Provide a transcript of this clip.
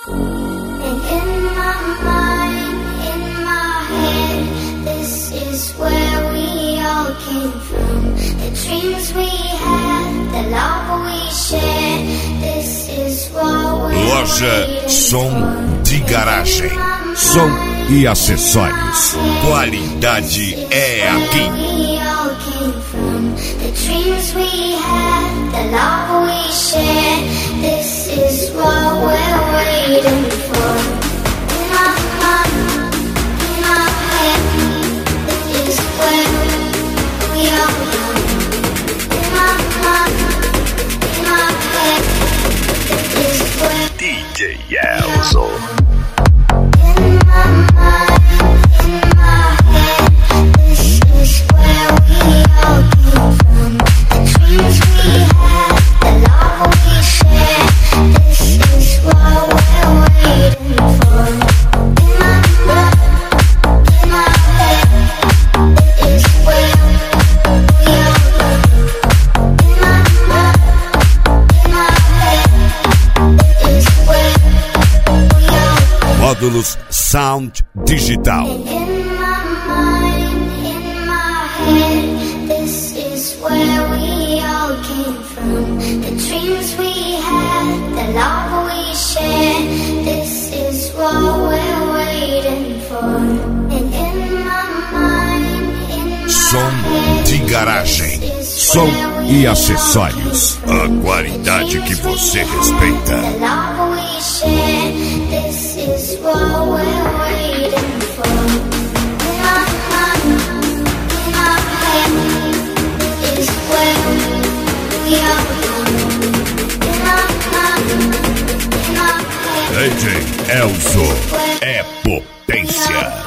And in my mind, in my head, this is where we all came from. The dreams we had, the love we shared, this is what we're Loja Som de Garagem. Som e acessórios. Qualidade é aqui. We all came from. The dreams we had, the love we shared, this is what we're waiting for. In my mind, in my head, this is where we all come. In my mind, in my head, this is where DJ Elzo. in my mind, in my head, this is where we all came from. The dreams we had, the love we shared, this is what we're waiting for. In my mind, in my head, this is where we all come. In my mind, in my head, this is where we all come. Módulos Sound Digital. In my mind, in my head, this is where we all came from. The dreams we had, the love we shared, this is what we're waiting for. And in my mind, in my Som head, de Garagem. this is Som where we e all acessórios. A qualidade que você respeita. The love we share, this is what we're waiting for. In my mind, in my head, is where we are going. In my mind, in my head, DJ Elzo é potência.